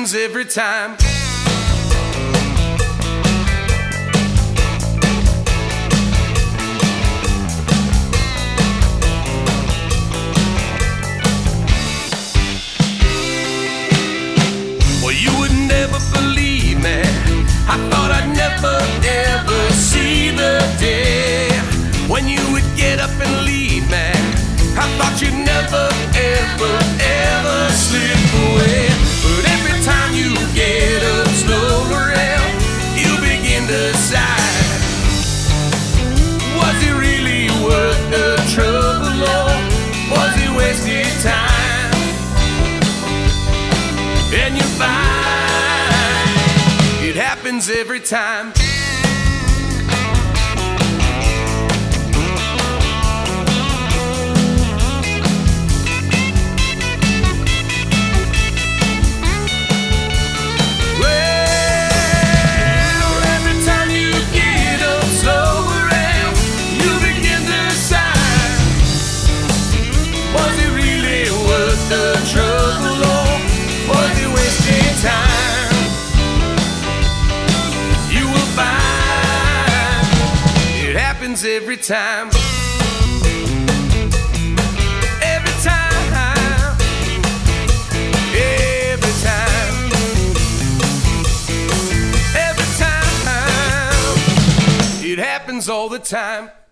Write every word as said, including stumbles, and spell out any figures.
happens every time. Well, you would never believe me. I thought I'd never ever see the day when you would get up and leave me. I thought you'd never ever ever slip away. But every time you get up, slow around, you begin to sigh. Was it really worth the trouble, or was it wasted time? And you find it happens every time. Every time, every time, every time, every time, it happens all the time.